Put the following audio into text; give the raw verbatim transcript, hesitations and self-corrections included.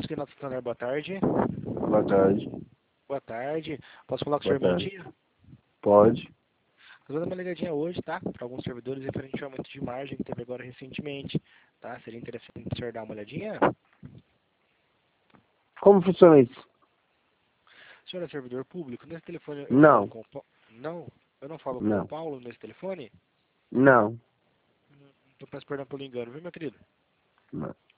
Renato Standard, boa tarde. Boa tarde. Boa tarde. Posso falar com o Boa senhor tarde. Mentia? Pode. Estou dando uma ligadinha hoje, tá? Para alguns servidores referente ao aumento de margem que teve agora recentemente, tá? Seria interessante o senhor dar uma olhadinha? Como funciona isso? O senhor é servidor público? Nesse telefone eu Não. falo com o Paulo? Não? Eu não falo com o Não. Paulo nesse telefone? Não. Então peço perdão pelo engano, viu, meu querido? Não.